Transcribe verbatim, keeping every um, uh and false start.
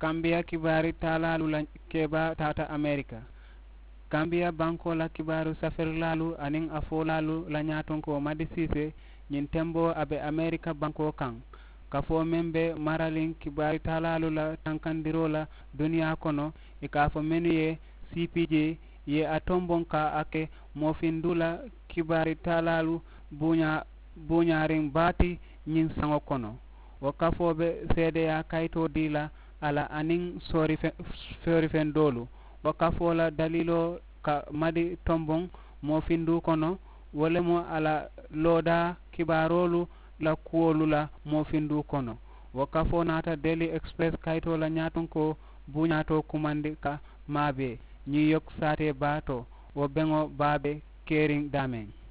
Gambia kibari talalu la keba tata America. Gambia banko la kibaru safirlalu aning afolalu la nyaton ko madisise nyin tembo abe America banko kan. Kafo membe maralin kibari talalu la tankandirola dunia kono e kafo menuye C P J ye atombon ka ake mofindula kibari talalu bunya bunyaring bati nyin sango kono. Wakafobe sede ya kaito dila ala aning sori fe, sori fen dolu wakafola dalilo ka madi tombong mo findu kono wolemo ala loda kibarolu la kuolu la mo findu kono wakafo nata Daily Express kaito la nyaton ko bunyato kumandi ka mabe New York sate bato wo bengo babe kering damen